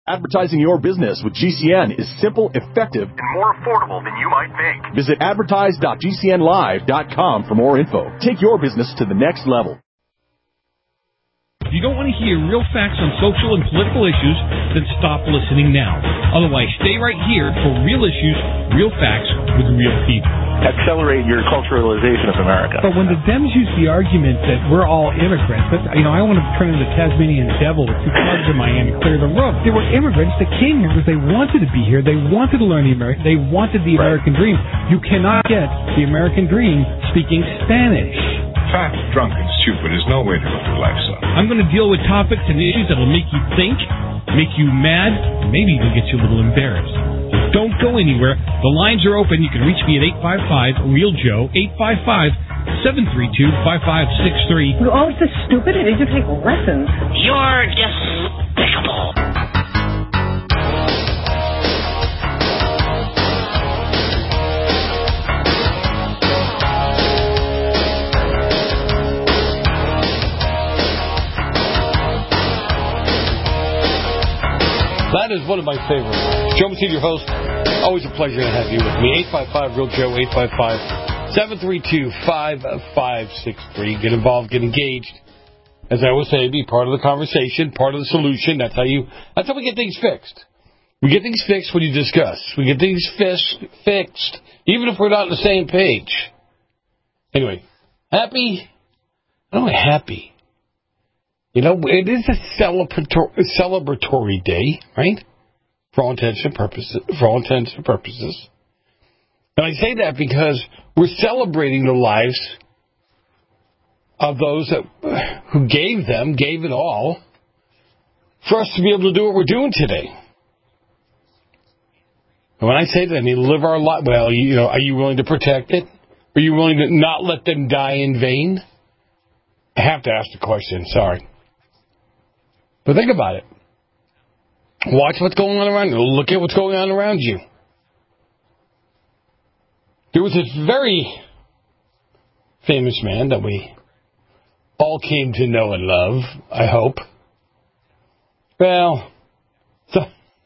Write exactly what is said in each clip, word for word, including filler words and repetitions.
Advertising your business with G C N is simple, effective, and more affordable than you might think. Visit advertise dot g c n live dot com for more info. Take your business to the next level. If you don't want to hear real facts on social and political issues, then stop listening now. Otherwise, stay right here for real issues, real facts with real people. Accelerate your culturalization of America. But when the Dems use the argument that we're all immigrants, that, you know, I want to turn into the Tasmanian devil with two clubs in my hand and clear the room. They were immigrants that came here because they wanted to be here. They wanted to learn the American. They wanted the Right. American dream. You cannot get the American dream speaking Spanish. Fat, drunk, and stupid is no way to go through life, son. I'm going to deal with topics and issues that will make you think, make you mad, maybe even get you a little embarrassed. Don't go anywhere. The lines are open. You can reach me at eight five five, real joe, eight five five, seven three two, five five six three. You're always so stupid. I need to take lessons. You're despicable. That is one of my favorites. Joe Messina, your host. Always a pleasure to have you with me. eight five five, real joe, eight five five, seven three two, five five six three. Get involved, get engaged. As I always say, be part of the conversation, part of the solution. That's how you. That's how we get things fixed. We get things fixed when you discuss. We get things fix, fixed, even if we're not on the same page. Anyway, happy? I don't know, happy. You know, it is a celebratory, celebratory day, right? For all intents and purposes. For all intents and purposes. And I say that because we're celebrating the lives of those that, who gave them, gave it all, for us to be able to do what we're doing today. And when I say that, I mean live our life. Well, you know, are you willing to protect it? Are you willing to not let them die in vain? I have to ask the question. Sorry. But think about it. Watch what's going on around you. Look at what's going on around you. There was this very famous man that we all came to know and love, I hope. Well, so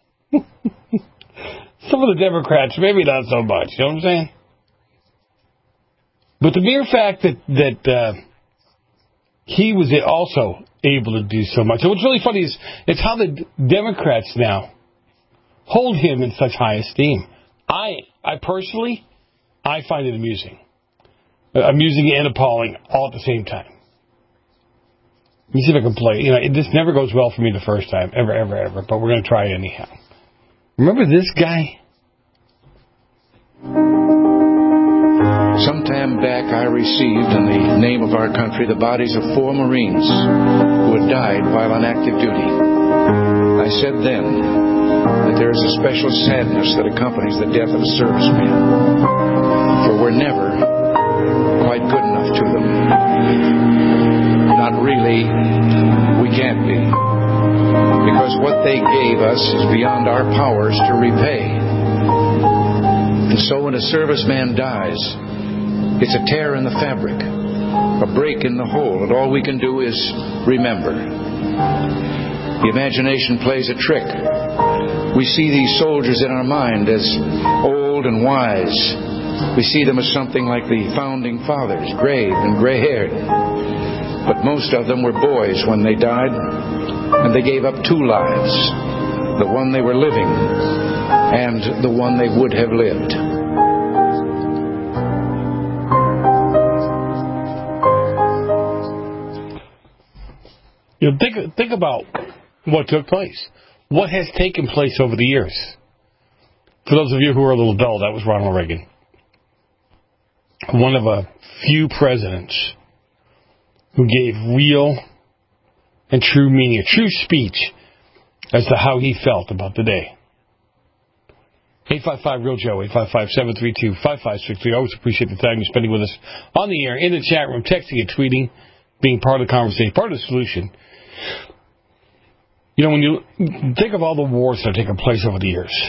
some of the Democrats, maybe not so much. You know what I'm saying? But the mere fact that, that uh, he was also able to do so much. And what's really funny is it's how the Democrats now hold him in such high esteem. I, I personally, I find it amusing. Amusing and appalling all at the same time. Let me see if I can play. You know, it just never goes well for me the first time, ever, ever, ever. But we're going to try it anyhow. Remember this guy? Some time back, I received, in the name of our country, the bodies of four Marines who had died while on active duty. I said then that there is a special sadness that accompanies the death of a serviceman, for we're never quite good enough to them. Not really, we can't be, because what they gave us is beyond our powers to repay. And so when a serviceman dies, it's a tear in the fabric, a break in the whole, and all we can do is remember. The imagination plays a trick. We see these soldiers in our mind as old and wise. We see them as something like the founding fathers, grave and gray-haired. But most of them were boys when they died, and they gave up two lives, the one they were living and the one they would have lived. You know, think, think about what took place. What has taken place over the years? For those of you who are a little dull, that was Ronald Reagan. One of a few presidents who gave real and true meaning, a true speech as to how he felt about the day. eight five five, real joe, eight five five, seven three two, five five six three. I always appreciate the time you're spending with us on the air, in the chat room, texting and tweeting, being part of the conversation, part of the solution. You know, when you think of all the wars that have taken place over the years,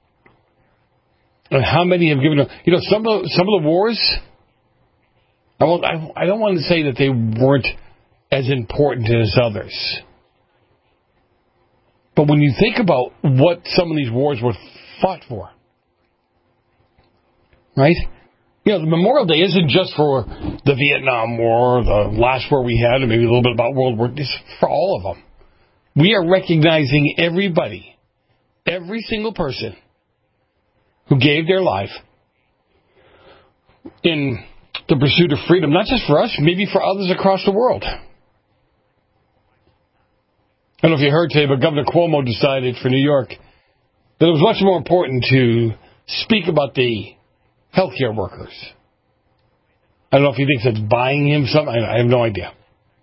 and how many have given, you know, some of the, some of the wars, I, won't, I, I don't want to say that they weren't as important as others. But when you think about what some of these wars were fought for, right? You know, the Memorial Day isn't just for the Vietnam War, the last war we had, and maybe a little bit about World War Two. It's for all of them. We are recognizing everybody, every single person who gave their life in the pursuit of freedom, not just for us, maybe for others across the world. I don't know if you heard today, but Governor Cuomo decided for New York that it was much more important to speak about the healthcare workers. I don't know if he thinks that's buying him something. I have no idea.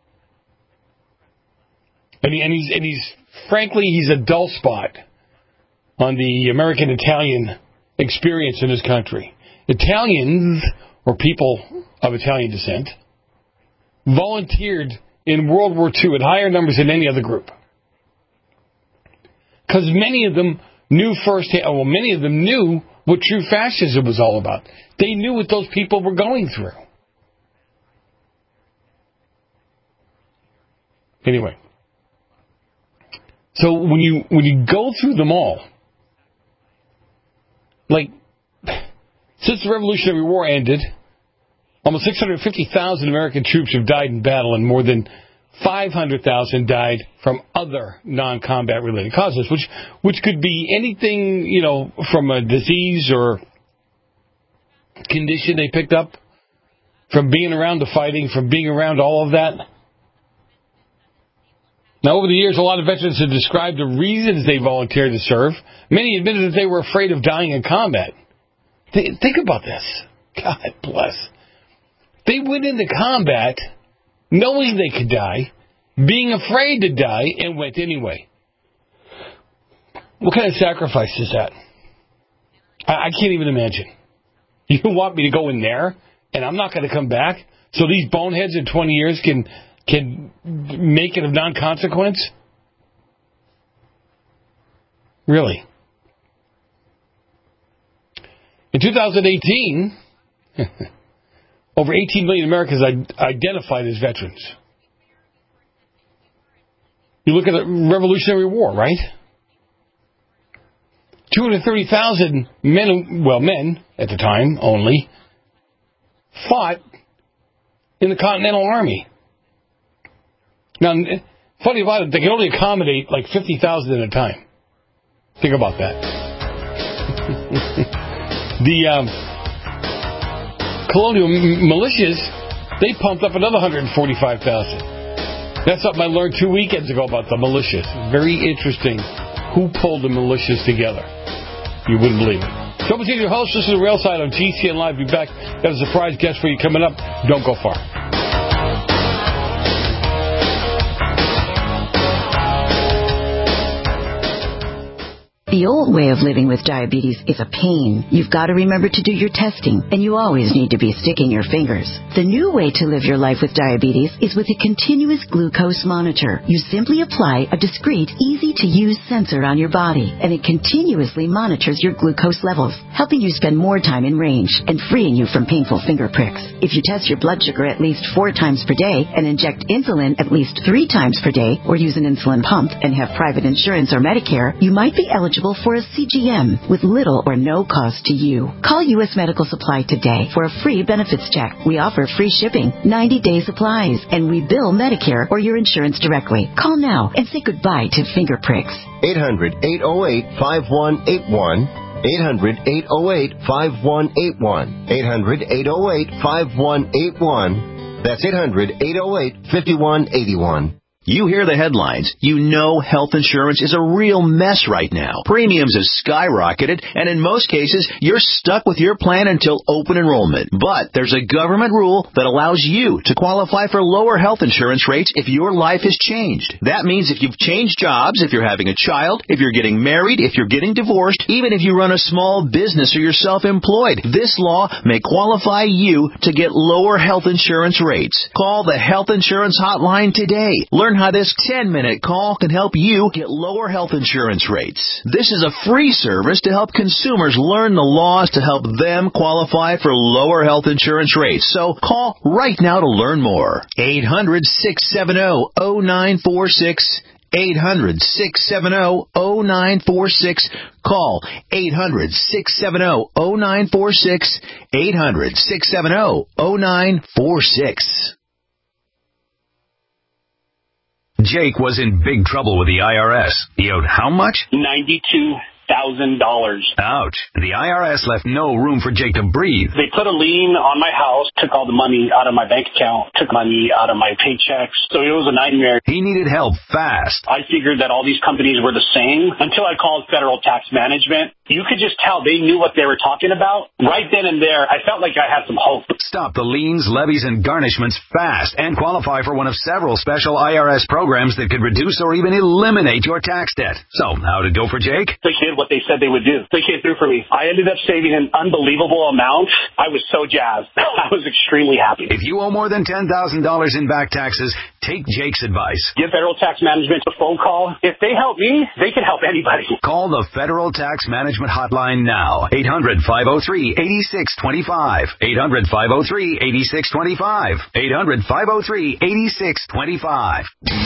And, he, and he's and he's frankly he's a dull spot on the American-Italian experience in this country. Italians, or people of Italian descent, volunteered in World War Two at higher numbers than any other group. Because many of them knew firsthand, well, many of them knew what true fascism was all about. They knew what those people were going through. Anyway, so when you when you go through them all, like, since the Revolutionary War ended, almost six hundred fifty thousand American troops have died in battle, and more than five hundred thousand died from other non-combat related causes, which which could be anything, you know, from a disease or condition they picked up, from being around the fighting, from being around all of that. Now, over the years, a lot of veterans have described the reasons they volunteered to serve. Many admitted that they were afraid of dying in combat. Th- think about this. God bless. They went into combat knowing they could die, being afraid to die, and went anyway. What kind of sacrifice is that? I, I can't even imagine. You want me to go in there, and I'm not going to come back, so these boneheads in twenty years can can make it of non-consequence? Really? In two thousand eighteen, over eighteen million Americans identified as veterans. You look at the Revolutionary War, right? two hundred thirty thousand men, well, men at the time only, fought in the Continental Army. Now, funny about it, they can only accommodate like fifty thousand at a time. Think about that. the um, colonial militias, they pumped up another one hundred forty-five thousand. That's something I learned two weekends ago about the militias. Very interesting who pulled the militias together. You wouldn't believe it. Trouble Team, your host. This is the Rail Side on G C N Live. Be back. Got a surprise guest for you coming up. Don't go far. The old way of living with diabetes is a pain. You've got to remember to do your testing, and you always need to be sticking your fingers. The new way to live your life with diabetes is with a continuous glucose monitor. You simply apply a discreet, easy-to-use sensor on your body, and it continuously monitors your glucose levels, helping you spend more time in range and freeing you from painful finger pricks. If you test your blood sugar at least four times per day and inject insulin at least three times per day, or use an insulin pump and have private insurance or Medicare, you might be eligible for a C G M with little or no cost to you. Call U S Medical Supply today for a free benefits check. We offer free shipping, ninety-day supplies, and we bill Medicare or your insurance directly. Call now and say goodbye to finger pricks. eight hundred, eight oh eight, five one eight one. eight hundred, eight oh eight, five one eight one. eight hundred, eight oh eight, five one eight one. That's eight hundred, eight oh eight, five one eight one. You hear the headlines. You know health insurance is a real mess right now. Premiums have skyrocketed, and in most cases, you're stuck with your plan until open enrollment. But there's a government rule that allows you to qualify for lower health insurance rates if your life has changed. That means if you've changed jobs, if you're having a child, if you're getting married, if you're getting divorced, even if you run a small business or you're self-employed, this law may qualify you to get lower health insurance rates. Call the Health Insurance Hotline today. Learn how this ten-minute call can help you get lower health insurance rates. This is a free service to help consumers learn the laws to help them qualify for lower health insurance rates. So call right now to learn more. eight hundred, six seven zero, zero nine four six. eight hundred, six seven zero, zero nine four six. Call eight hundred, six seven zero, zero nine four six, eight hundred, six seven zero, zero nine four six. Jake was in big trouble with the I R S. He owed how much? ninety-two thousand dollars. Ouch. The I R S left no room for Jake to breathe. They put a lien on my house, took all the money out of my bank account, took money out of my paychecks. So it was a nightmare. He needed help fast. I figured that all these companies were the same until I called Federal Tax Management. You could just tell they knew what they were talking about. Right then and there, I felt like I had some hope. Stop the liens, levies, and garnishments fast and qualify for one of several special I R S programs that could reduce or even eliminate your tax debt. So, how'd it go for Jake? They did what they said they would do. They came through for me. I ended up saving an unbelievable amount. I was so jazzed. I was extremely happy. If you owe more than ten thousand dollars in back taxes, take Jake's advice. Give Federal Tax Management a phone call. If they help me, they can help anybody. Call the Federal Tax Management Hotline now. eight hundred, five oh three, eight six two five. eight hundred, five oh three, eight six two five. eight hundred, five oh three, eight six two five.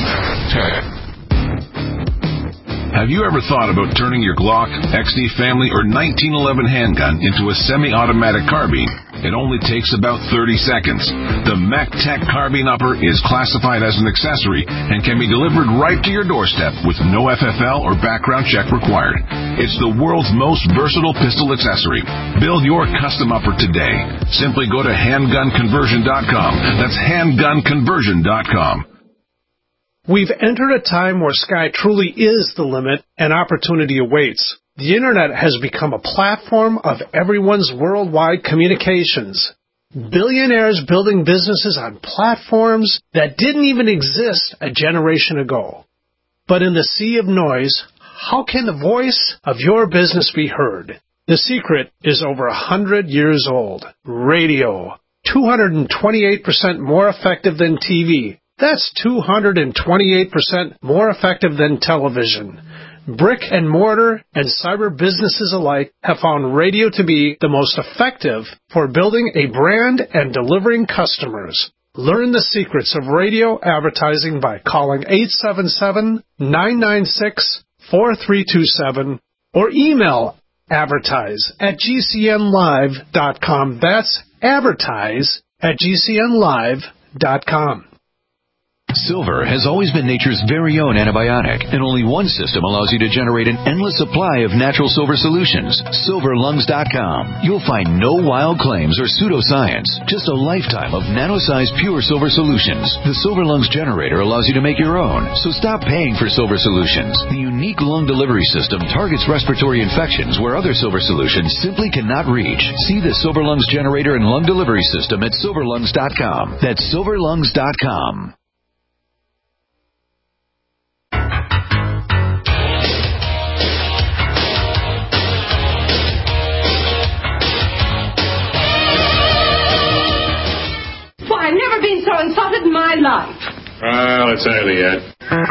Have you ever thought about turning your Glock, X D Family, or nineteen eleven handgun into a semi-automatic carbine? It only takes about thirty seconds. The MacTech Carbine Upper is classified as an accessory and can be delivered right to your doorstep with no F F L or background check required. It's the world's most versatile pistol accessory. Build your custom upper today. Simply go to handgun conversion dot com. That's handgun conversion dot com. We've entered a time where sky truly is the limit and opportunity awaits. The Internet has become a platform of everyone's worldwide communications. Billionaires building businesses on platforms that didn't even exist a generation ago. But in the sea of noise, how can the voice of your business be heard? The secret is over a hundred years old. Radio. two hundred twenty-eight percent more effective than T V. That's two hundred twenty-eight percent more effective than television. Brick and mortar and cyber businesses alike have found radio to be the most effective for building a brand and delivering customers. Learn the secrets of radio advertising by calling eight seven seven, nine nine six, four three two seven or email advertise at g c n live dot com. That's advertise at g c n live dot com. Silver has always been nature's very own antibiotic, and only one system allows you to generate an endless supply of natural silver solutions. silver lungs dot com. You'll find no wild claims or pseudoscience, just a lifetime of nano-sized pure silver solutions. The Silver Lungs generator allows you to make your own, so stop paying for silver solutions. The unique lung delivery system targets respiratory infections where other silver solutions simply cannot reach. See the Silver Lungs generator and lung delivery system at silver lungs dot com. That's silver lungs dot com. I've never been so insulted in my life. Well, it's early yet.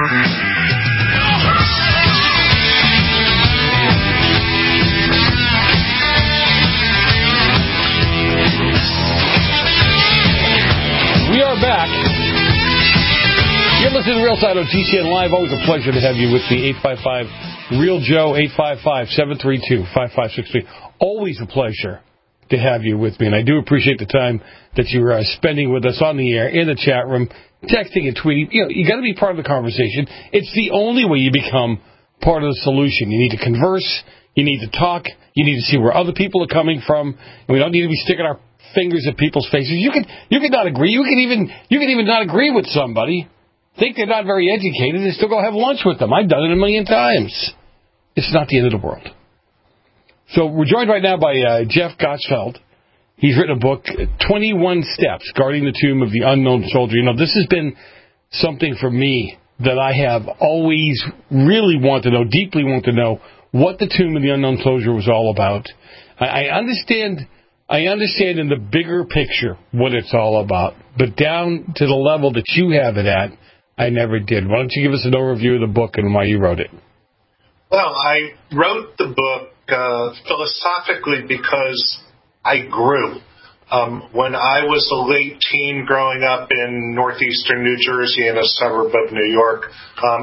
We are back. You're listening to Real Side on G C N Live. Always a pleasure to have you with me. eight five five Real Joe, eight five five, seven three two, five five six three. Always a pleasure to have you with me, and I do appreciate the time that you're uh, spending with us on the air, in the chat room, texting and tweeting. You know, you got to be part of the conversation. It's the only way you become part of the solution. You need to converse, you need to talk, you need to see where other people are coming from, and we don't need to be sticking our fingers at people's faces. You can you can not agree. You can even you can even not agree with somebody, think they're not very educated, and still go have lunch with them. I've done it a million times. It's not the end of the world. So we're joined right now by uh, Jeff Gottsfeld. He's written a book, twenty-one Steps, Guarding the Tomb of the Unknown Soldier. You know, this has been something for me that I have always really wanted to know, deeply wanted to know, what the Tomb of the Unknown Soldier was all about. I, I understand I understand in the bigger picture what it's all about, but down to the level that you have it at, I never did. Why don't you give us an overview of the book and why you wrote it? Well, I wrote the book uh, philosophically because I grew. Um, when I was a late teen growing up in northeastern New Jersey in a suburb of New York, um,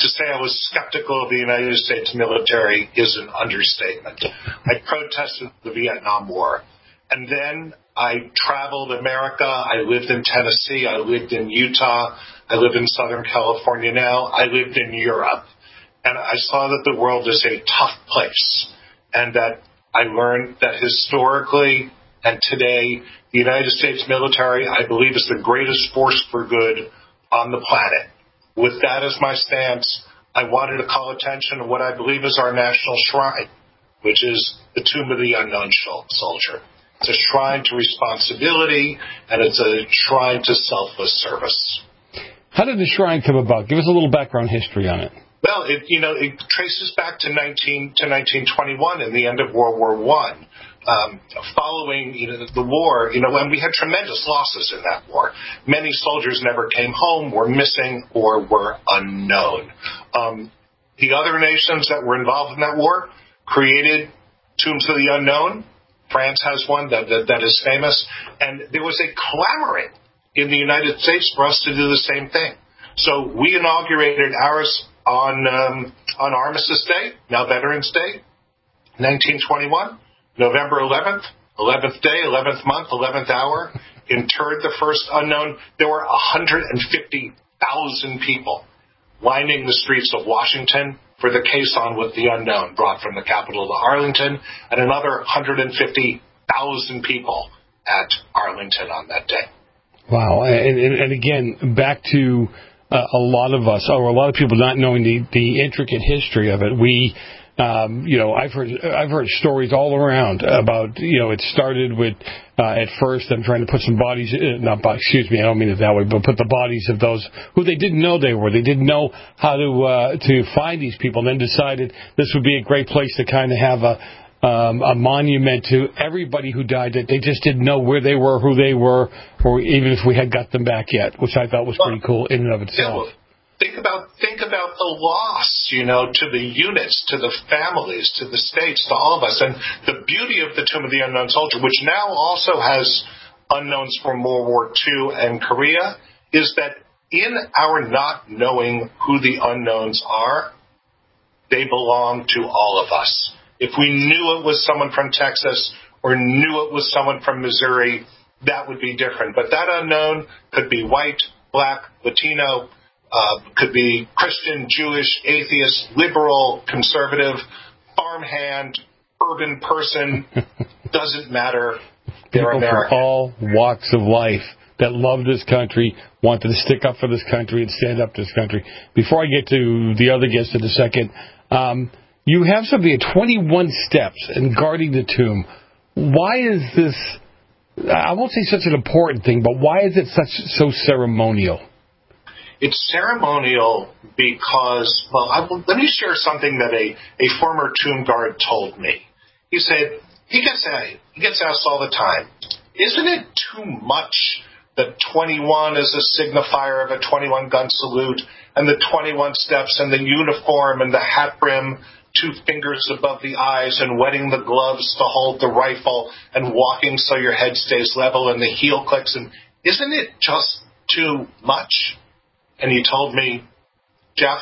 to say I was skeptical of the United States military is an understatement. I protested the Vietnam War. And then I traveled America. I lived in Tennessee. I lived in Utah. I live in Southern California now. I lived in Europe. And I saw that the world is a tough place. And that I learned that historically and today, the United States military, I believe, is the greatest force for good on the planet. With that as my stance, I wanted to call attention to what I believe is our national shrine, which is the Tomb of the Unknown Soldier. It's a shrine to responsibility, and it's a shrine to selfless service. How did the shrine come about? Give us a little background history on it. Well, it, you know, it traces back to nineteen to nineteen twenty-one and the end of World War One. Um, following you know, the war, you know, and we had tremendous losses in that war. Many soldiers never came home, were missing, or were unknown. Um, the other nations that were involved in that war created Tombs of the Unknown. France has one that, that, that is famous. And there was a clamoring in the United States for us to do the same thing. So we inaugurated ours on um, on Armistice Day, now Veterans Day, nineteen twenty-one. November eleventh, eleventh day, eleventh month, eleventh hour, interred the first unknown. There were one hundred fifty thousand people lining the streets of Washington for the caisson with the unknown brought from the capital to Arlington, and another one hundred fifty thousand people at Arlington on that day. Wow. And, and, and again, back to uh, a lot of us, or a lot of people not knowing the, the intricate history of it, we... Um, you know, I've heard I've heard stories all around about, you know, it started with uh, at first them trying to put some bodies, uh, not excuse me, I don't mean it that way, but put the bodies of those who they didn't know they were. They didn't know how to uh, to find these people, and then decided this would be a great place to kind of have a um, a monument to everybody who died that they just didn't know where they were, who they were, or even if we had got them back yet, which I thought was pretty cool in and of itself. Think about think about the loss, you know, to the units, to the families, to the states, to all of us. And the beauty of the Tomb of the Unknown Soldier, which now also has unknowns from World War Two and Korea, is that in our not knowing who the unknowns are, they belong to all of us. If we knew it was someone from Texas or knew it was someone from Missouri, that would be different. But that unknown could be white, black, Latino, Uh, could be Christian, Jewish, atheist, liberal, conservative, farmhand, urban person. Doesn't matter. They're People American. from all walks of life that love this country, wanted to stick up for this country and stand up to this country. Before I get to the other guests in a second, um, you have something at twenty-one steps in guarding the tomb. Why is this, I won't say such an important thing, but why is it such so ceremonial? It's ceremonial because, well, I, let me share something that a, a former tomb guard told me. He said, he gets, he gets asked all the time, isn't it too much that twenty-one is a signifier of a twenty-one gun salute, and the twenty-one steps and the uniform and the hat brim, two fingers above the eyes and wetting the gloves to hold the rifle and walking so your head stays level and the heel clicks, and isn't it just too much? And he told me, Jeff,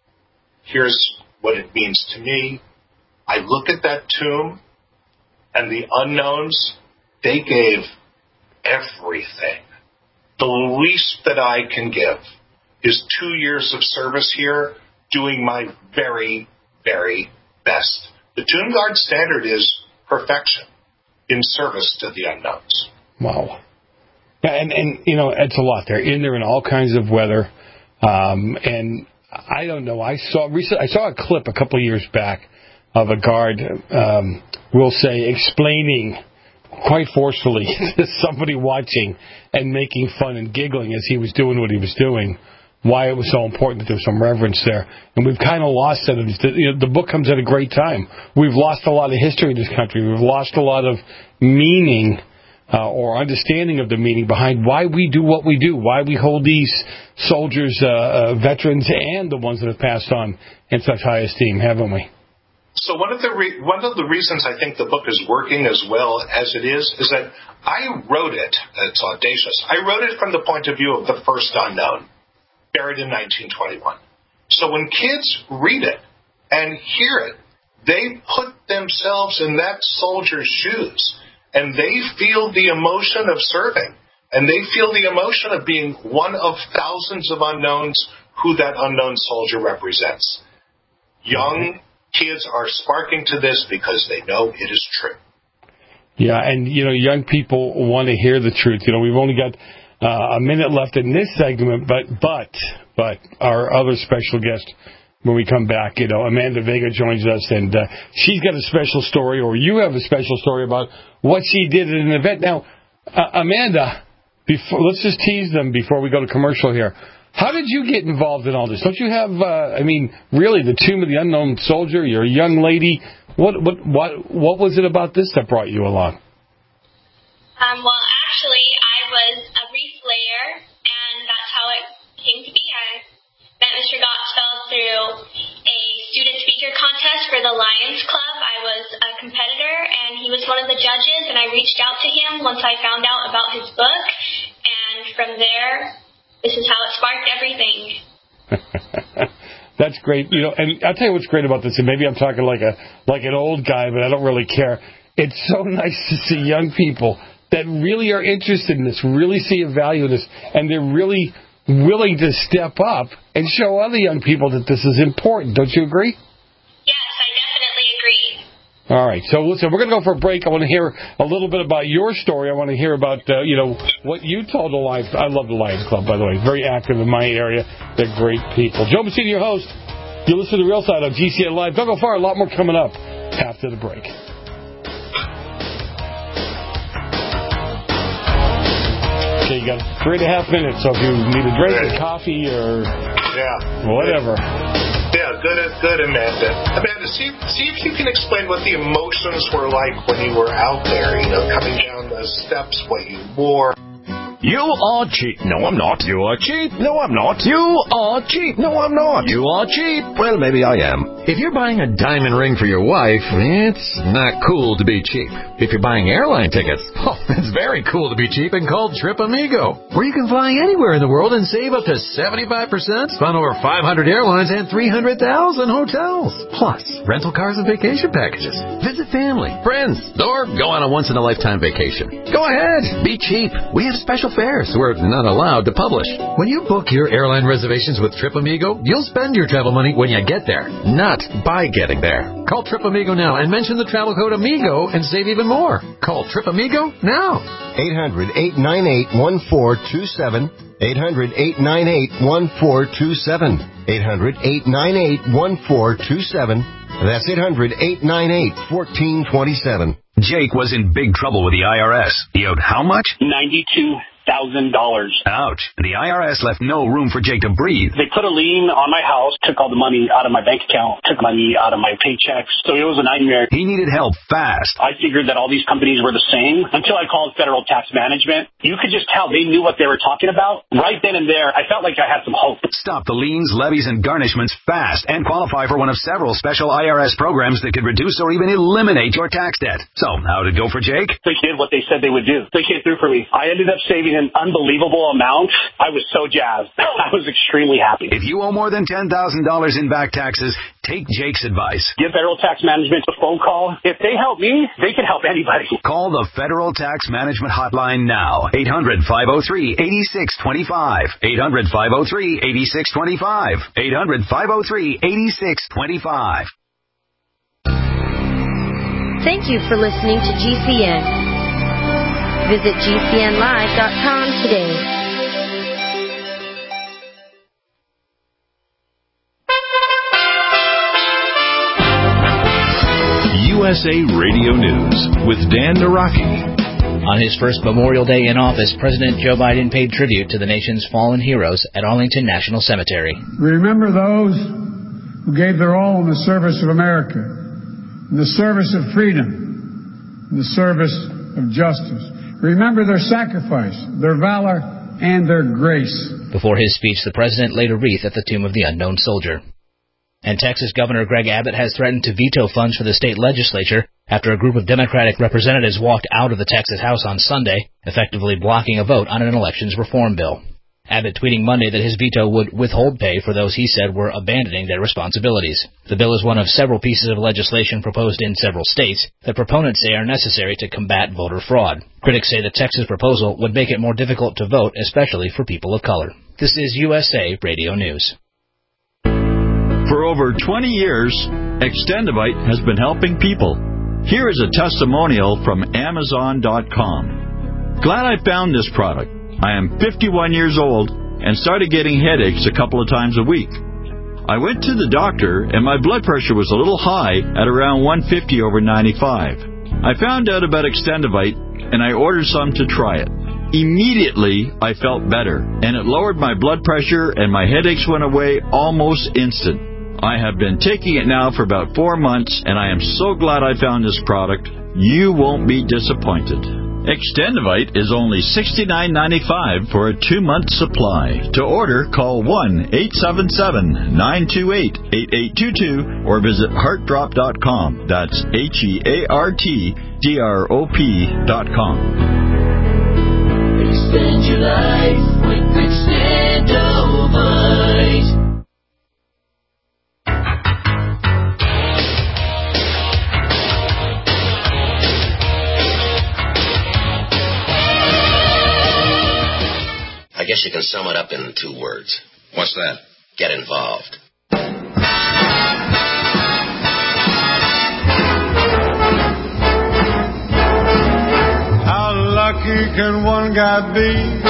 here's what it means to me. I look at that tomb, and the unknowns, they gave everything. The least that I can give is two years of service here, doing my very, very best. The Tomb Guard standard is perfection in service to the unknowns. Wow. And, and you know, it's a lot. They're in there in all kinds of weather. Um, and I don't know. I saw recent, I saw a clip a couple of years back of a guard, um, we'll say, explaining quite forcefully to somebody watching and making fun and giggling as he was doing what he was doing, why it was so important that there was some reverence there. And we've kind of lost it. You know, the book comes at a great time. We've lost a lot of history in this country. We've lost a lot of meaning Uh, or understanding of the meaning behind why we do what we do, why we hold these soldiers, uh, uh, veterans, and the ones that have passed on in such high esteem, haven't we? So one of the re- one of the reasons I think the book is working as well as it is is that I wrote it. It's audacious. I wrote it from the point of view of the first unknown, buried in nineteen twenty-one. So when kids read it and hear it, they put themselves in that soldier's shoes, and they feel the emotion of serving, and they feel the emotion of being one of thousands of unknowns who that unknown soldier represents. Young kids are sparking to this because they know it is true. Yeah, and, you know, young people want to hear the truth. You know, we've only got uh, a minute left in this segment, but, but, but our other special guest, when we come back, you know, Amanda Vega joins us, and uh, she's got a special story, or you have a special story about what she did at an event. Now, uh, Amanda, before, let's just tease them before we go to commercial here. How did you get involved in all this? Don't you have, uh, I mean, really, the Tomb of the Unknown Soldier? You're a young lady. What what what what was it about this that brought you along? Um, well, actually, I was a wreath layer, and that's how it came to be. I met Mister Gottsfeld through a student speaker contest for the Lions Club. I was a competitor, and he was one of the judges, and I reached out to him once I found out about his book, and from there, this is how it sparked everything. That's great. You know, and I'll tell you what's great about this, and maybe I'm talking like a like an old guy, but I don't really care. It's so nice to see young people that really are interested in this, really see a value in this, and they're really willing to step up and show other young people that this is important. Don't you agree? Yes, I definitely agree. All right. So listen, we're going to go for a break. I want to hear a little bit about your story. I want to hear about, uh, you know, what you told the Lions. I love the Lions Club, by the way. Very active in my area. They're great people. Joe Messina, your host. You listen to The Real Side on G C N Live. Don't go far. A lot more coming up after the break. Okay, you got three and a half minutes, so if you need a drink or coffee or yeah, whatever. Yeah, good, good, Amanda. Amanda, see, see if you can explain what the emotions were like when you were out there, you know, coming down the steps, what you wore. You are cheap. No, I'm not. You are cheap. No, I'm not. You are cheap. No, I'm not. You are cheap. Well, maybe I am. If you're buying a diamond ring for your wife, it's not cool to be cheap. If you're buying airline tickets, oh, it's very cool to be cheap and called Trip Amigo, where you can fly anywhere in the world and save up to seventy-five percent on over five hundred airlines and three hundred thousand hotels. Plus, rental cars and vacation packages. Visit family, friends, or go on a once-in-a-lifetime vacation. Go ahead. Be cheap. We have special fares we're not allowed to publish. When you book your airline reservations with Trip Amigo, you'll spend your travel money when you get there, not by getting there. Call Trip Amigo now and mention the travel code AMIGO and save even more. Call Trip Amigo now. eight hundred, eight nine eight, one four two seven. eight hundred, eight nine eight, one four two seven. eight hundred, eight nine eight, one four two seven. That's eight hundred, eight nine eight, one four two seven. Jake was in big trouble with the I R S. He owed how much? ninety-two thousand dollars. Ouch. The I R S left no room for Jake to breathe. They put a lien on my house, took all the money out of my bank account, took money out of my paychecks. So it was a nightmare. He needed help fast. I figured that all these companies were the same until I called Federal Tax Management. You could just tell they knew what they were talking about. Right then and there, I felt like I had some hope. Stop the liens, levies, and garnishments fast and qualify for one of several special I R S programs that could reduce or even eliminate your tax debt. So, how did it go for Jake? They did what they said they would do. They came through for me. I ended up saving an unbelievable amount. I was so jazzed. I was extremely happy. If you owe more than ten thousand dollars in back taxes, take Jake's advice. Give Federal Tax Management a phone call. If they help me, they can help anybody. Call the Federal Tax Management Hotline now. eight hundred, five oh three, eight six two five. eight hundred, five oh three, eight six two five. eight hundred, five oh three, eight six two five. Thank you for listening to G C N. Visit G C N live dot com today. U S A Radio News with Dan Naraki. On his first Memorial Day in office, President Joe Biden paid tribute to the nation's fallen heroes at Arlington National Cemetery. We remember those who gave their all in the service of America, in the service of freedom, in the service of justice. Remember their sacrifice, their valor, and their grace. Before his speech, the president laid a wreath at the tomb of the unknown soldier. And Texas Governor Greg Abbott has threatened to veto funds for the state legislature after a group of Democratic representatives walked out of the Texas House on Sunday, effectively blocking a vote on an elections reform bill. Abbott tweeting Monday that his veto would withhold pay for those he said were abandoning their responsibilities. The bill is one of several pieces of legislation proposed in several states that proponents say are necessary to combat voter fraud. Critics say the Texas proposal would make it more difficult to vote, especially for people of color. This is U S A Radio News. For over twenty years, Extendivite has been helping people. Here is a testimonial from Amazon dot com. Glad I found this product. I am fifty-one years old and started getting headaches a couple of times a week. I went to the doctor and my blood pressure was a little high at around one fifty over ninety-five. I found out about Extendivite and I ordered some to try it. Immediately, I felt better, and it lowered my blood pressure and my headaches went away almost instant. I have been taking it now for about four months, and I am so glad I found this product. You won't be disappointed. Extendivite is only sixty-nine ninety-five for a two-month supply. To order, call one eight seven seven, nine two eight, eight eight two two or visit heart drop dot com. That's H E A R T D R O P dot com. Extend your life with Extendivite. I guess you can sum it up in two words. What's that? Get involved. How lucky can one guy be?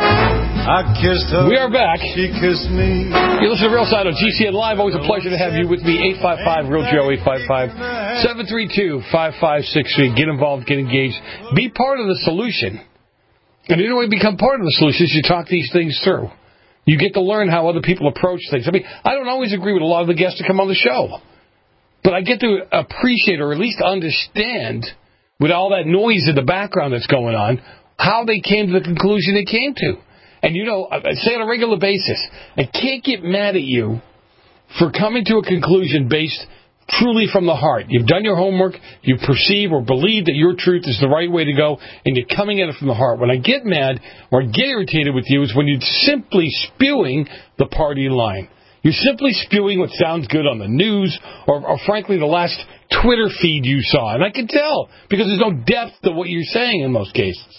I kissed her. We are back. She kissed me. You listen to Real Side on G C N Live. Always a pleasure to have you with me. eight five five, real Joe, eight five five, seven three two, five five six three. Get involved, get engaged. Be part of the solution. And the only way to become part of the solution is you talk these things through. You get to learn how other people approach things. I mean, I don't always agree with a lot of the guests that come on the show. But I get to appreciate or at least understand, with all that noise in the background that's going on, how they came to the conclusion they came to. And, you know, I say on a regular basis, I can't get mad at you for coming to a conclusion based truly from the heart. You've done your homework, you perceive or believe that your truth is the right way to go, and you're coming at it from the heart. When I get mad or get irritated with you is when you're simply spewing the party line. You're simply spewing what sounds good on the news or, or frankly, the last Twitter feed you saw. And I can tell because there's no depth to what you're saying in most cases.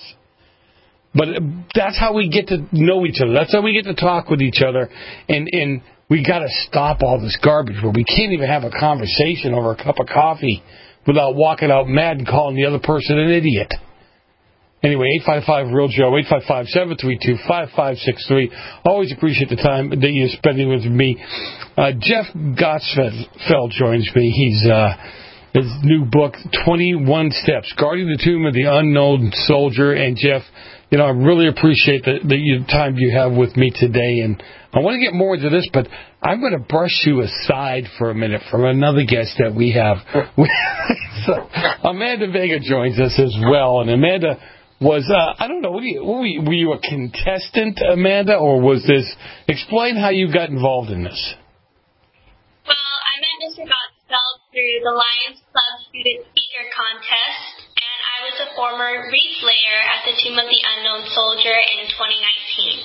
But that's how we get to know each other. That's how we get to talk with each other. And, and we got to stop all this garbage where we can't even have a conversation over a cup of coffee without walking out mad and calling the other person an idiot. Anyway, eight five five, real Joe, eight five five, seven three two, five five six three. Always appreciate the time that you're spending with me. Uh, Jeff Gottsfeld joins me. He's uh, his new book, twenty-one Steps, Guarding the Tomb of the Unknown Soldier. And Jeff, you know, I really appreciate the, the time you have with me today. And I want to get more into this, but I'm going to brush you aside for a minute from another guest that we have. So, Amanda Vega joins us as well. And Amanda was, uh, I don't know, were you, were, you, were you a contestant, Amanda, or was this, explain how you got involved in this. Well, I met Mister Gottsfeld through the Lions Club Student Speaker Contest, and I was a former wreath layer at the Tomb of the Unknown Soldier in twenty nineteen.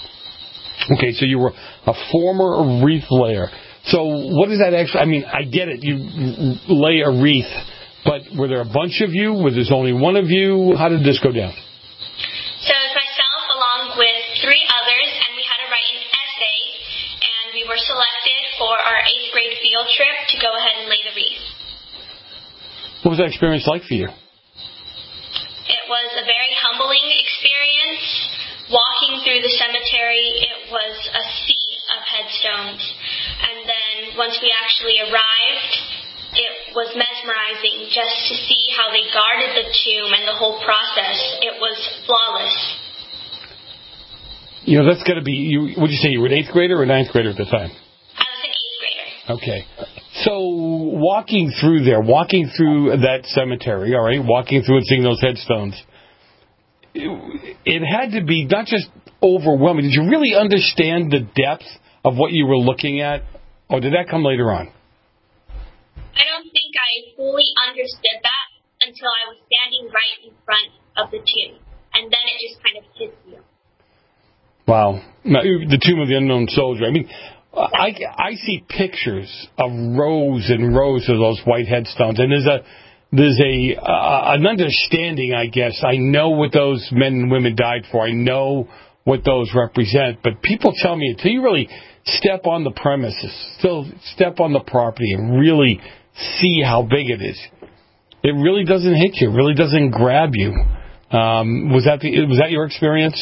Okay, so you were a former wreath layer. So what does that actually, I mean, I get it, you lay a wreath, but were there a bunch of you? Was there only one of you? How did this go down? So it was myself along with three others, and we had to write an essay, and we were selected for our eighth grade field trip to go ahead and lay the wreath. What was that experience like for you? It was a very humbling experience. Walking through the cemetery, it was a sea of headstones. And then once we actually arrived, it was mesmerizing just to see how they guarded the tomb and the whole process. It was flawless. You know, that's got to be, you. Would you say you were an eighth grader or a ninth grader at the time? I was an eighth grader. Okay. So walking through there, walking through that cemetery, all right, walking through and seeing those headstones, it, it had to be not just overwhelming. Did you really understand the depth of what you were looking at, or did that come later on? I don't think I fully understood that until I was standing right in front of the tomb. And then it just kind of hits you. Wow. the Tomb of the Unknown Soldier. I mean, I, I see pictures of rows and rows of those white headstones, and there's a there's a uh, an understanding, I guess. I know what those men and women died for. I know what those represent. But people tell me until you really step on the premises, still step on the property, and really see how big it is, it really doesn't hit you. It really doesn't grab you. Um, was that the, was that your experience?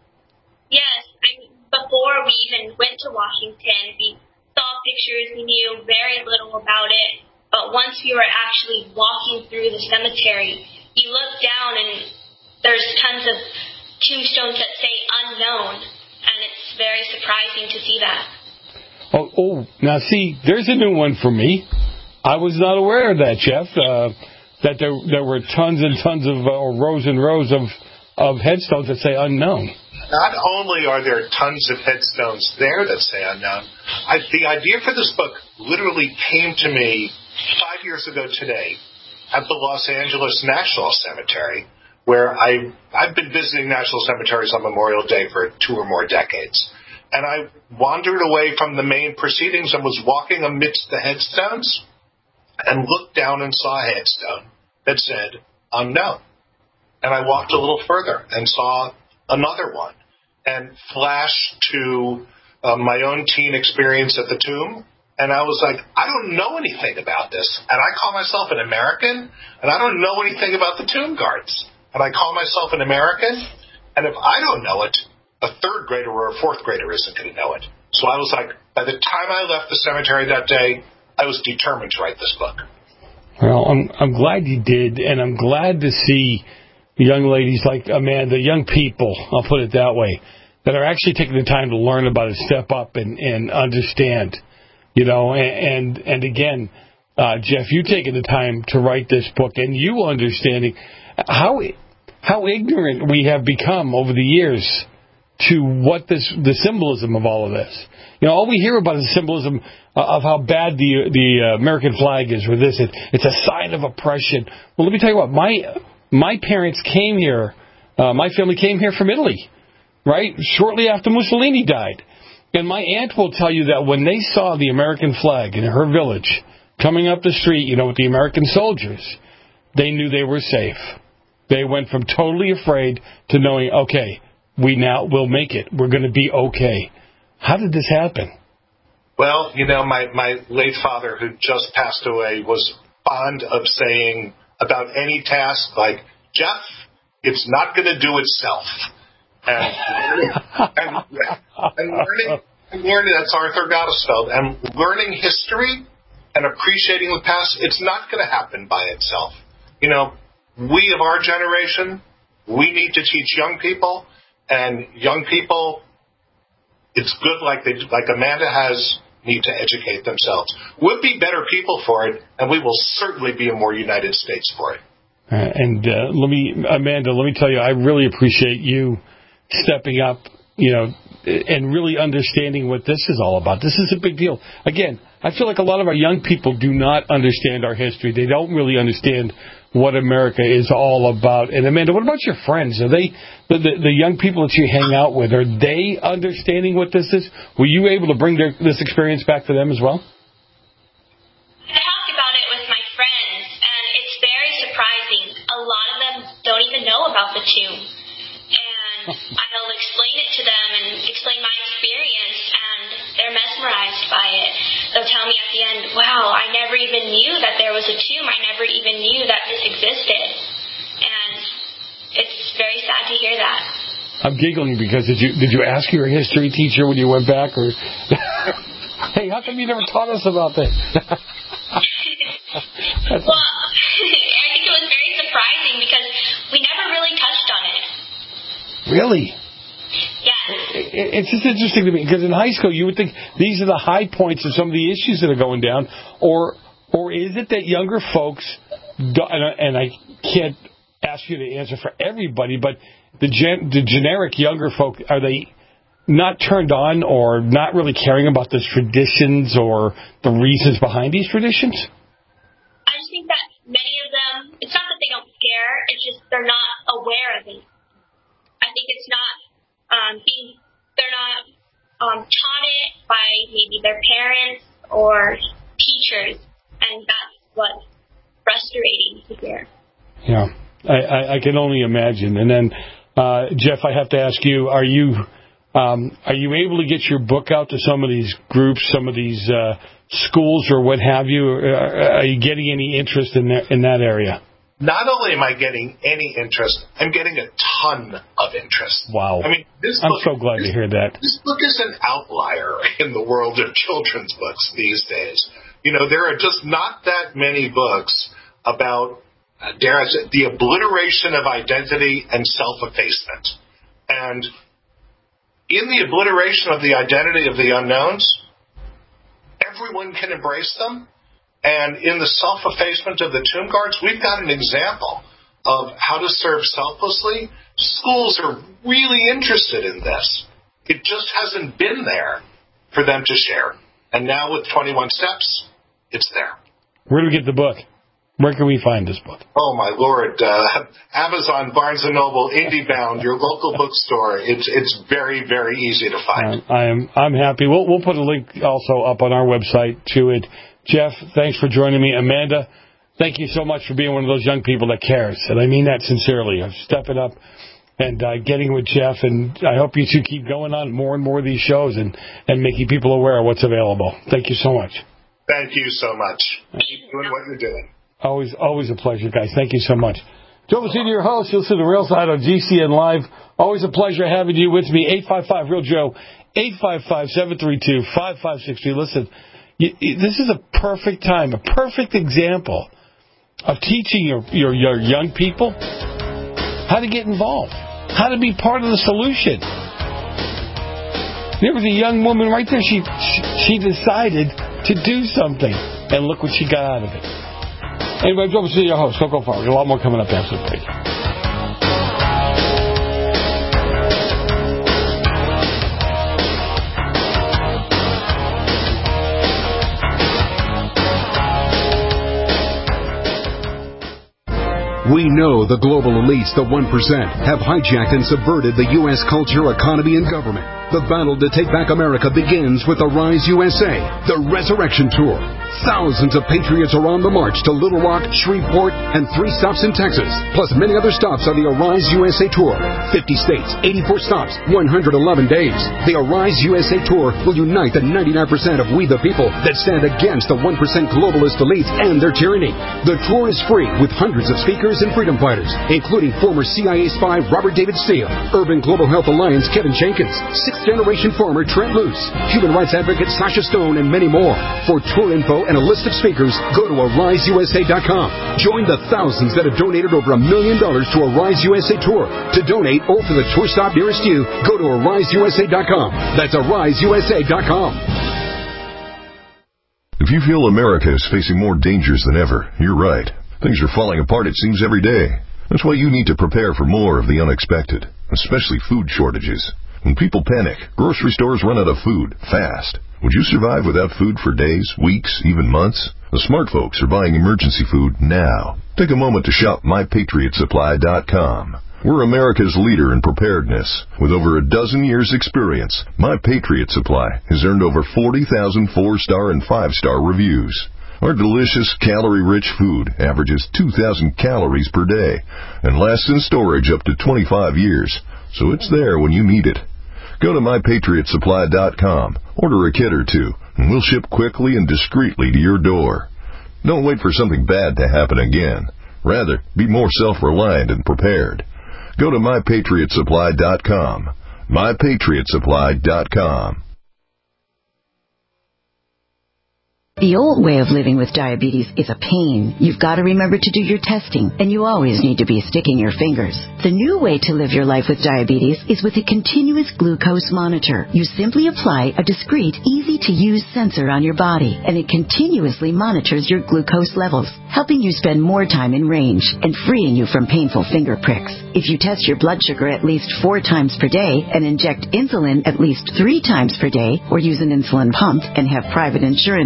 Yes. I mean, before we even went to Washington, we saw pictures. We knew very little about it. But once we were actually walking through the cemetery, you look down and there's tons of tombstones that say unknown, and it's very surprising to see that. Oh, oh now see, there's a new one for me. I was not aware of that, Jeff, uh, that there there were tons and tons of, uh, or rows and rows of, of headstones that say unknown. Not only are there tons of headstones there that say unknown, I, the idea for this book literally came to me five years ago today at the Los Angeles National Cemetery, where I, I've been visiting national cemeteries on Memorial Day for two or more decades. And I wandered away from the main proceedings and was walking amidst the headstones and looked down and saw a headstone that said unknown. And I walked a little further and saw another one and flashed to uh, my own teen experience at the tomb. And I was like, I don't know anything about this. And I call myself an American, and I don't know anything about the tomb guards. And I call myself an American, and if I don't know it, a third grader or a fourth grader isn't going to know it. So I was like, by the time I left the cemetery that day, I was determined to write this book. Well, I'm, I'm glad you did, and I'm glad to see young ladies like Amanda, young people, I'll put it that way, that are actually taking the time to learn about it, step up and, and understand. You know, and, and, and again, uh, Jeff, you taking the time to write this book, and you understanding how how ignorant we have become over the years to what this the symbolism of all of this. You know, all we hear about is the symbolism of how bad the the American flag is, or this. It, it's a sign of oppression. Well, let me tell you what. My my parents came here. Uh, my family came here from Italy, right? Shortly after Mussolini died. And my aunt will tell you that when they saw the American flag in her village coming up the street, you know, with the American soldiers, they knew they were safe. They went from totally afraid to knowing, okay, we now will make it. We're going to be okay. How did this happen? Well, you know, my, my late father, who just passed away, was fond of saying about any task like, Jeff, it's not going to do itself. And, and, and learning, and learning, that's Arthur Gottesfeld, and learning history and appreciating the past, it's not going to happen by itself. You know, we of our generation, we need to teach young people, and young people, it's good like they, like Amanda has, need to educate themselves. We'll be better people for it, and we will certainly be a more United States for it. Uh, and uh, let me, Amanda, let me tell you, I really appreciate you stepping up, you know, and really understanding what this is all about. This is a big deal. Again, I feel like a lot of our young people do not understand our history. They don't really understand what America is all about. And Amanda, what about your friends? Are they, the, the, the young people that you hang out with, are they understanding what this is? Were you able to bring their, this experience back to them as well? I talked about it with my friends, and it's very surprising. A lot of them don't even know about the tomb. I'll explain it to them and explain my experience, and they're mesmerized by it. They'll tell me at the end, wow, I never even knew that there was a tomb. I never even knew that this existed. And it's very sad to hear that. I'm giggling because did you did you ask your history teacher when you went back? Or hey, how come you never taught us about this? Well, I think it was very surprising because we never really touched on it. Really? Yeah. It's just interesting to me because in high school you would think these are the high points of some of the issues that are going down, or or is it that younger folks, and I can't ask you to answer for everybody, but the gen, the generic younger folk, are they not turned on or not really caring about the traditions or the reasons behind these traditions? I just think that many of them, it's not that they don't care, it's just they're not aware of it. I think it's not um, being, they're not um, taught it by maybe their parents or teachers, and that's what's frustrating to hear. Yeah, I, I, I can only imagine. And then, uh, Jeff, I have to ask you: Are you um, are you able to get your book out to some of these groups, some of these uh, schools, or what have you? Are you getting any interest in that, in that area? Not only am I getting any interest, I'm getting a ton of interest. Wow. I mean, this I'm book, so glad this, to hear that. This book is an outlier in the world of children's books these days. You know, there are just not that many books about, uh, dare I say, the obliteration of identity and self-effacement. And in the obliteration of the identity of the unknowns, everyone can embrace them. And in the self-effacement of the tomb guards, we've got an example of how to serve selflessly. Schools are really interested in this. It just hasn't been there for them to share. And now with twenty-one steps, it's there. Where do we get the book? Where can we find this book? Oh, my Lord. Uh, Amazon, Barnes and Noble, IndieBound, your local bookstore. It's it's very, very easy to find. Um, I am, I'm happy. We'll, we'll put a link also up on our website to it. Jeff, thanks for joining me. Amanda, thank you so much for being one of those young people that cares. And I mean that sincerely. Of stepping up and uh, getting with Jeff. And I hope you two keep going on more and more of these shows and, and making people aware of what's available. Thank you so much. Thank you so much. Keep doing what you're doing. Always, always a pleasure, guys. Thank you so much. Joe Messina, your host. You'll see the Real Side on G C N Live. Always a pleasure having you with me. eight five five, real Joe. eight five five, seven three two, five five six three. Listen, you, this is a perfect time, a perfect example of teaching your, your, your young people how to get involved, how to be part of the solution. There was a young woman right there. She, she, she decided to do something, and look what she got out of it. Anyway, Joe Messina, your host. Don't go far. There's a lot more coming up after the break. We know the global elites, the one percent, have hijacked and subverted the U S culture, economy, and government. The battle to take back America begins with Arise U S A, the Resurrection Tour. Thousands of patriots are on the march to Little Rock, Shreveport, and three stops in Texas, plus many other stops on the Arise U S A Tour. fifty states, eighty-four stops, one hundred eleven days. The Arise U S A Tour will unite the ninety-nine percent of we the people that stand against the one percent globalist elites and their tyranny. The tour is free with hundreds of speakers and freedom fighters, including former C I A spy Robert David Steele, Urban Global Health Alliance Kevin Jenkins, sixth-generation farmer Trent Luce, human rights advocate Sasha Stone, and many more. For tour info and a list of speakers, go to arise u s a dot com. Join the thousands that have donated over a million dollars to Arise U S A Tour. To donate or for the tour stop nearest you, go to arise u s a dot com. That's arise u s a dot com. If you feel America is facing more dangers than ever, you're right. Things are falling apart, it seems, every day. That's why you need to prepare for more of the unexpected, especially food shortages. When people panic, grocery stores run out of food fast. Would you survive without food for days, weeks, even months? The smart folks are buying emergency food now. Take a moment to shop my patriot supply dot com. We're America's leader in preparedness. With over a dozen years' experience, My Patriot Supply has earned over forty thousand four-star and five-star reviews. Our delicious, calorie-rich food averages two thousand calories per day and lasts in storage up to twenty-five years, so it's there when you need it. Go to my patriot supply dot com, order a kit or two, and we'll ship quickly and discreetly to your door. Don't wait for something bad to happen again. Rather, be more self-reliant and prepared. Go to my patriot supply dot com. my patriot supply dot com. The old way of living with diabetes is a pain. You've got to remember to do your testing, and you always need to be sticking your fingers. The new way to live your life with diabetes is with a continuous glucose monitor. You simply apply a discreet, easy-to-use sensor on your body, and it continuously monitors your glucose levels, helping you spend more time in range and freeing you from painful finger pricks. If you test your blood sugar at least four times per day and inject insulin at least three times per day, or use an insulin pump and have private insurance or Medicare,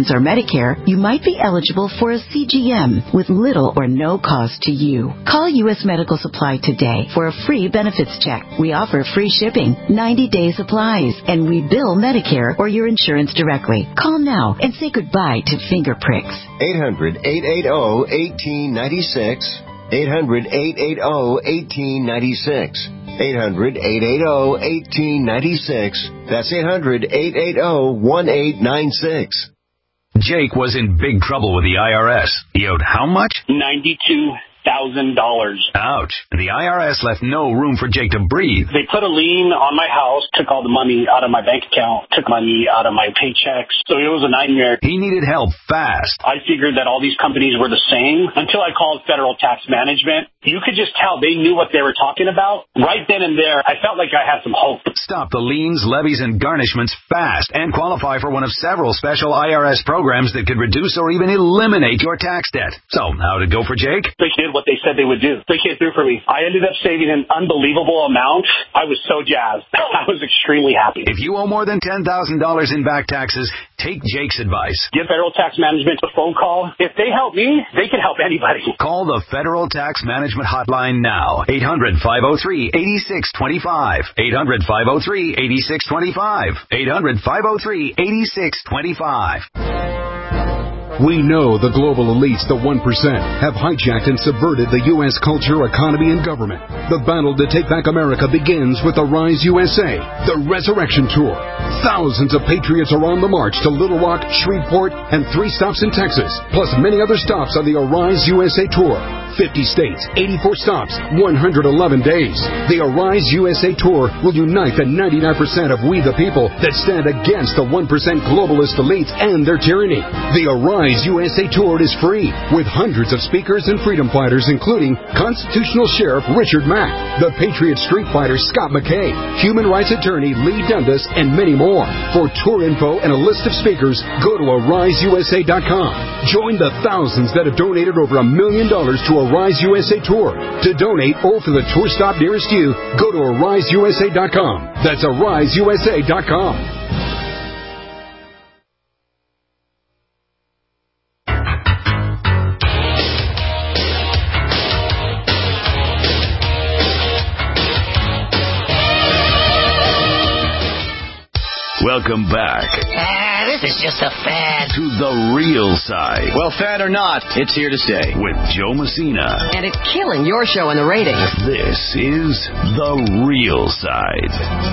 Medicare, you might be eligible for a C G M with little or no cost to you. Call U S Medical Supply today for a free benefits check. We offer free shipping, ninety-day supplies, and we bill Medicare or your insurance directly. Call now and say goodbye to finger pricks. eight hundred, eight eight zero, one eight nine six. eight hundred, eight eight zero, one eight nine six. eight hundred, eight eight zero, one eight nine six. That's eight hundred, eight eight zero, one eight nine six. Jake was in big trouble with the I R S. He owed how much? ninety-two thousand dollars. Ouch. The I R S left no room for Jake to breathe. They put a lien on my house, took all the money out of my bank account, took money out of my paychecks. So it was a nightmare. He needed help fast. I figured that all these companies were the same until I called Federal Tax Management. You could just tell they knew what they were talking about. Right then and there, I felt like I had some hope. Stop the liens, levies, and garnishments fast and qualify for one of several special I R S programs that could reduce or even eliminate your tax debt. So, how'd it go for Jake? They did what they said they would do. They came through for me. I ended up saving an unbelievable amount. I was so jazzed. I was extremely happy. If you owe more than ten thousand dollars in back taxes, take Jake's advice. Give Federal Tax Management a phone call. If they help me, they can help anybody. Call the Federal Tax Management Hotline now. eight hundred, five oh three, eight six two five. eight hundred, five oh three, eight six two five. eight hundred, five oh three, eight six two five. We know the global elites, the one percent, have hijacked and subverted the U S culture, economy, and government. The battle to take back America begins with the Rise U S A, the Resurrection Tour. Thousands of patriots are on the march to Little Rock, Shreveport, and three stops in Texas, plus many other stops on the Arise U S A Tour. fifty states, eighty-four stops, one hundred eleven days. The Arise U S A Tour will unite the ninety-nine percent of we the people that stand against the one percent globalist elites and their tyranny. The Arise U S A Tour is free, with hundreds of speakers and freedom fighters, including Constitutional Sheriff Richard Mack, the Patriot Street Fighter Scott McKay, Human Rights Attorney Lee Dundas, and many more. For tour info and a list of speakers, go to arise u s a dot com. Join the thousands that have donated over a million dollars to Arise U S A Tour. To donate or for the tour stop nearest you, go to arise u s a dot com. That's arise u s a dot com. Welcome back. Ah, this is just a fad. To the real side. Well, fad or not, it's here to stay. With Joe Messina. And it's killing your show in the ratings. This is the real side.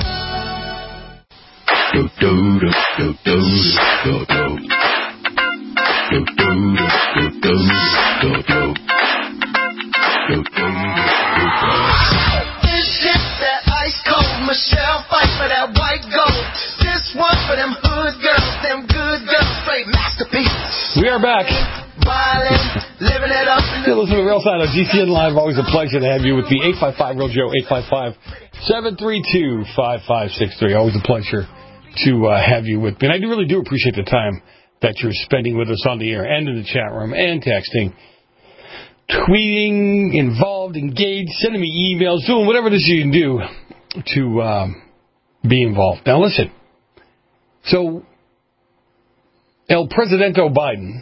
Do, do, do, do, do, do, do. Do, do, do, do, do, do. Do, do, do, do. This is that ice cold Michelle fight for that white gold. This one for them hood girls, them good girls, straight masterpieces. We are back. Living it up. You're listening to Real Side on G C N Live. Always a pleasure to have you with me. eight five five Real Joe, eight five five, seven three two, five five six three. Always a pleasure to uh, have you with me. And I do really do appreciate the time that you're spending with us on the air and in the chat room and texting, tweeting, involved, engaged, sending me emails, doing whatever it is you can do to um, be involved. Now, listen. So, El Presidente Biden,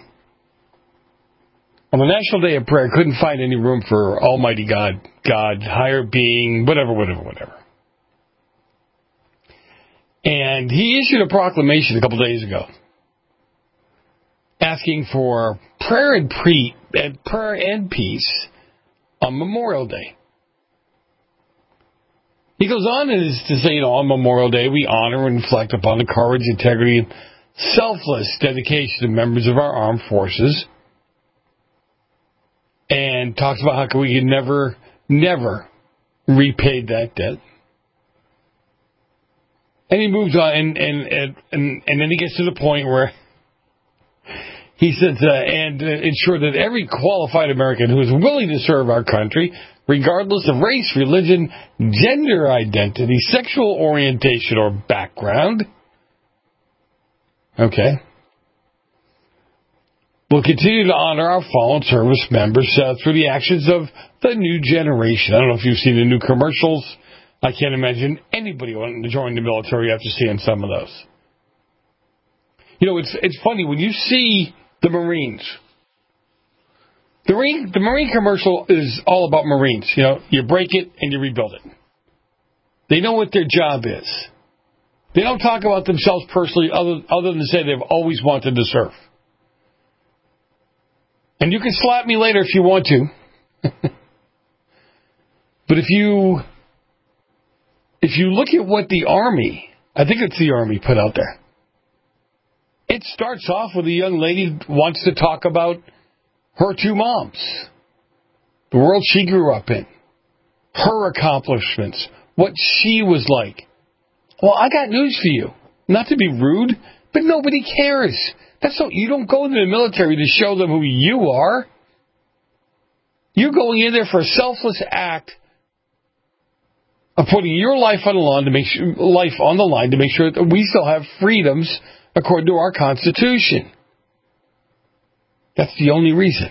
on the National Day of Prayer, couldn't find any room for Almighty God, God, higher being, whatever, whatever, whatever. And he issued a proclamation a couple days ago asking for prayer and, pre- and prayer and peace on Memorial Day. He goes on as to say, you know, on Memorial Day, we honor and reflect upon the courage, integrity, and selfless dedication of members of our armed forces. And talks about how we can never, never repay that debt. And he moves on, and and and, and, and then he gets to the point where he says, uh, and uh, ensure that every qualified American who is willing to serve our country, regardless of race, religion, gender identity, sexual orientation, or background, okay, will continue to honor our fallen service members uh, through the actions of the new generation. I don't know if you've seen the new commercials. I can't imagine anybody wanting to join the military after seeing some of those. You know, it's it's funny when you see The Marines. The Marine, the Marine commercial is all about Marines. You know, you break it and you rebuild it. They know what their job is. They don't talk about themselves personally other, other than to say they've always wanted to serve. And you can slap me later if you want to. But if you if you look at what the Army, I think it's the Army, put out there, it starts off with a young lady who wants to talk about her two moms, the world she grew up in, her accomplishments, what she was like. Well, I got news for you. Not to be rude, but nobody cares. That's so you don't go into the military to show them who you are. You're going in there for a selfless act of putting your life on the line to make sure, life on the line to make sure that we still have freedoms according to our Constitution. That's the only reason.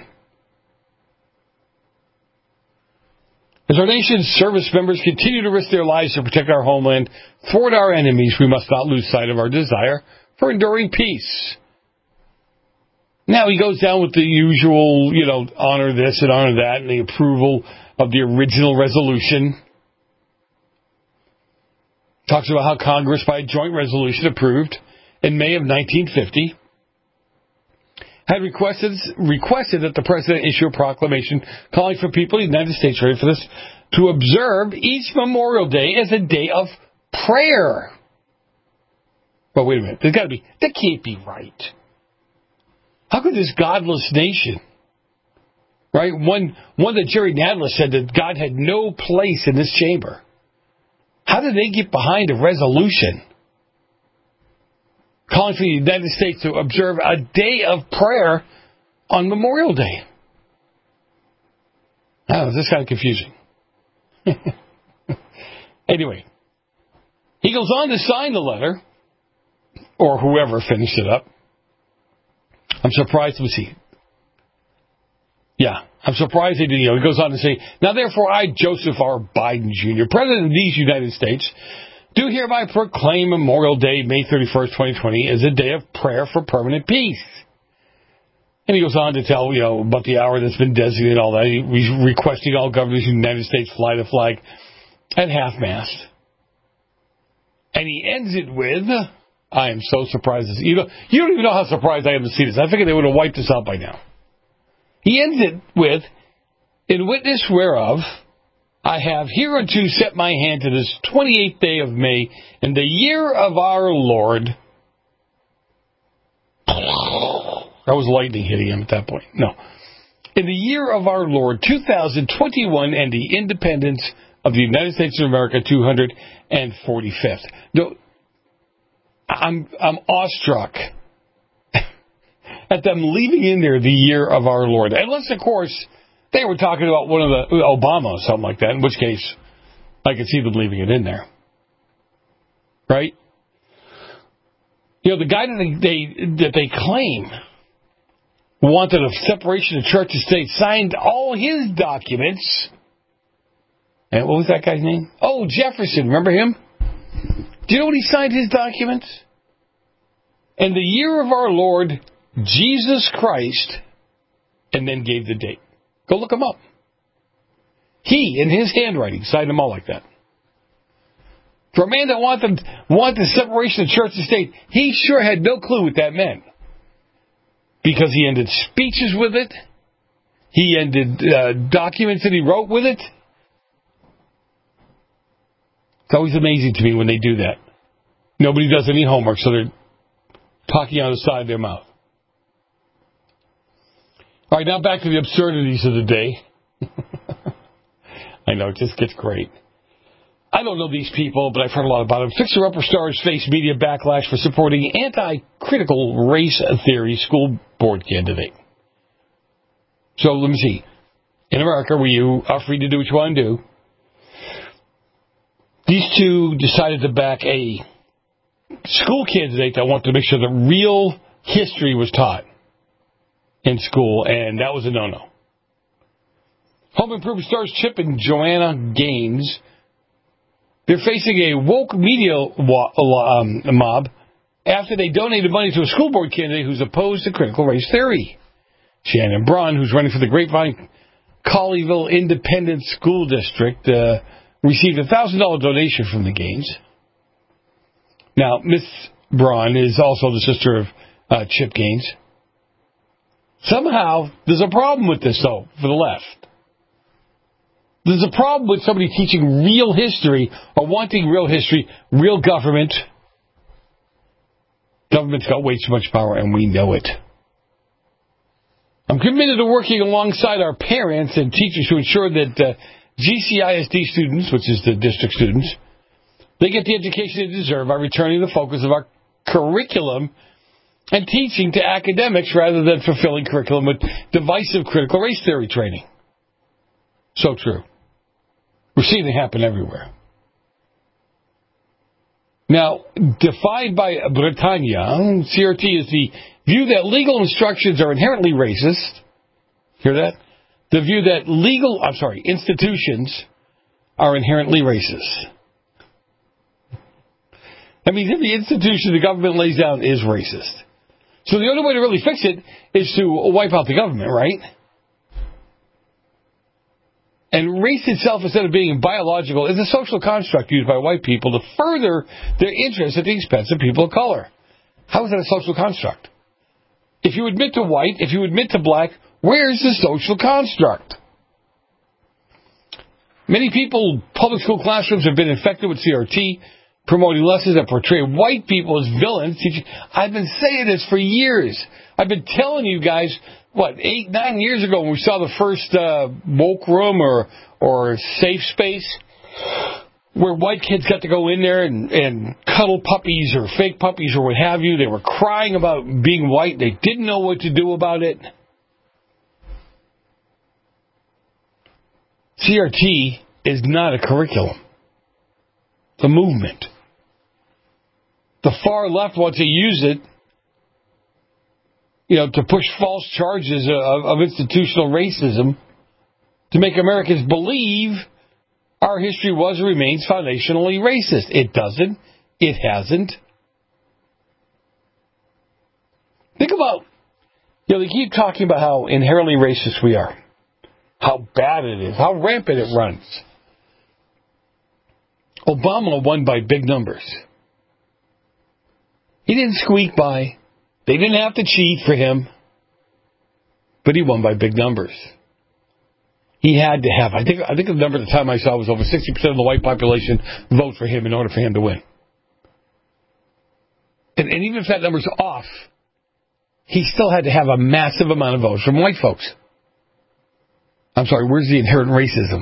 As our nation's service members continue to risk their lives to protect our homeland, thwart our enemies, we must not lose sight of our desire for enduring peace. Now he goes down with the usual, you know, honor this and honor that, and the approval of the original resolution. Talks about how Congress, by a joint resolution approved in May of nineteen fifty, had requested requested that the President issue a proclamation calling for people in the United States, ready for this, to observe each Memorial Day as a day of prayer. But wait a minute, there's got to be, that can't be right. How could this godless nation, right, one, one that Jerry Nadler said that God had no place in this chamber, how did they get behind a resolution calling for the United States to observe a day of prayer on Memorial Day? Oh, this is kind of confusing. Anyway, he goes on to sign the letter, or whoever finished it up. I'm surprised. Let me see. Yeah, I'm surprised they did. You know, he goes on to say, now therefore I, Joseph R. Biden Junior, President of these United States, do hereby proclaim Memorial Day, May thirty-first, twenty twenty, as a day of prayer for permanent peace. And he goes on to tell, you know, about the hour that's been designated, all that. He's requesting all governors in the United States fly the flag at half-mast. And he ends it with, I am so surprised. You don't, you don't even know how surprised I am to see this. I figured they would have wiped this out by now. He ends it with, in witness whereof, I have hereunto set my hand to this twenty-eighth day of May, in the year of our Lord. That was lightning hitting him at that point. No. In the year of our Lord, two thousand twenty-one, and the independence of the United States of America, two hundred forty-fifth. No, I'm, I'm awestruck at them leaving in there the year of our Lord. Unless, of course, they were talking about one of the, Obama or something like that, in which case I could see them leaving it in there. Right? You know, the guy that they, they, that they claim wanted a separation of church and state signed all his documents. And what was that guy's name? Oh, Jefferson. Remember him? Do you know when he signed his documents? In the year of our Lord, Jesus Christ, and then gave the date. Go look him up. He, in his handwriting, signed them all like that. For a man that wanted, wanted the separation of church and state, he sure had no clue what that meant. Because he ended speeches with it. He ended uh, documents that he wrote with it. It's always amazing to me when they do that. Nobody does any homework, so they're talking out of the side of their mouth. All right, now back to the absurdities of the day. I know, it just gets great. I don't know these people, but I've heard a lot about them. Fixer-upper stars face media backlash for supporting anti-critical race theory school board candidate. So let me see. In America, where you are free to do what you want to do, these two decided to back a school candidate that wanted to make sure the real history was taught in school, and that was a no-no. Home Improvement stars Chip and Joanna Gaines, they're facing a woke media wa- um, mob after they donated money to a school board candidate who's opposed to critical race theory. Shannon Braun, who's running for the Grapevine Colleyville Independent School District, uh, received a one thousand dollars donation from the Gaines. Now, Miss Braun is also the sister of uh, Chip Gaines. Somehow, there's a problem with this, though, for the left. There's a problem with somebody teaching real history or wanting real history, real government. Government's got way too much power, and we know it. I'm committed to working alongside our parents and teachers to ensure that uh, G C I S D students, which is the district students, they get the education they deserve by returning the focus of our curriculum and teaching to academics rather than fulfilling curriculum with divisive critical race theory training. So true. We're seeing it happen everywhere. Now, defined by Britannia, C R T is the view that legal instructions are inherently racist. Hear that? The view that legal, I'm sorry, institutions are inherently racist. That means if the institution the government lays down is racist. So the only way to really fix it is to wipe out the government, right? And race itself, instead of being biological, is a social construct used by white people to further their interests at the expense of people of color. How is that a social construct? If you admit to white, if you admit to black, where's the social construct? Many people, public school classrooms have been infected with C R T, promoting lessons that portray white people as villains. Teaching. I've been saying this for years. I've been telling you guys, what, eight, nine years ago when we saw the first uh, woke room or or safe space where white kids got to go in there and, and cuddle puppies or fake puppies or what have you. They were crying about being white. They didn't know what to do about it. C R T is not a curriculum. It's a movement. The far left wants to use it, you know, to push false charges of, of institutional racism to make Americans believe our history was or remains foundationally racist. It doesn't. It hasn't. Think about, you know, they keep talking about how inherently racist we are, how bad it is, how rampant it runs. Obama won by big numbers. He didn't squeak by. They didn't have to cheat for him. But he won by big numbers. He had to have, I think I think the number at the time I saw was over sixty percent of the white population vote for him in order for him to win. And, and even if that number's off, he still had to have a massive amount of votes from white folks. I'm sorry, where's the inherent racism?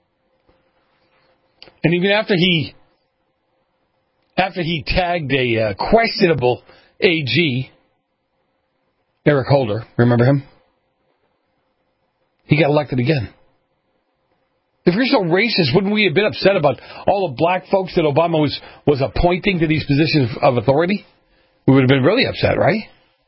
And even after he after he tagged a uh, questionable A G, Eric Holder, remember him? He got elected again. If you're so racist, wouldn't we have been upset about all the black folks that Obama was, was appointing to these positions of authority? We would have been really upset, right?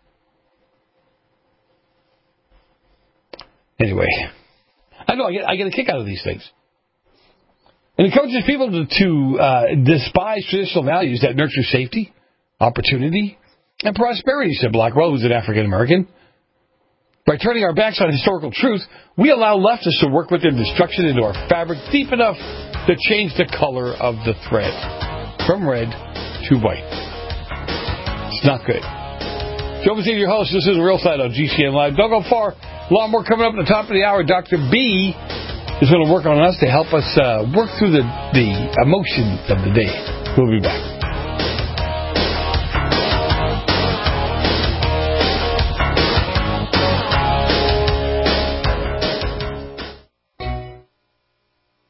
Anyway, I know I get, I get a kick out of these things. And it encourages people to, to uh, despise traditional values that nurture safety, opportunity, and prosperity, said Blackwell, who's an African American. By turning our backs on historical truth, we allow leftists to work with their destruction into our fabric deep enough to change the color of the thread from red to white. It's not good. Joe Messina, your host. This is The Real Side on G C N Live. Don't go far. A lot more coming up at the top of the hour. Doctor B is going to work on us to help us uh, work through the, the emotions of the day. We'll be back.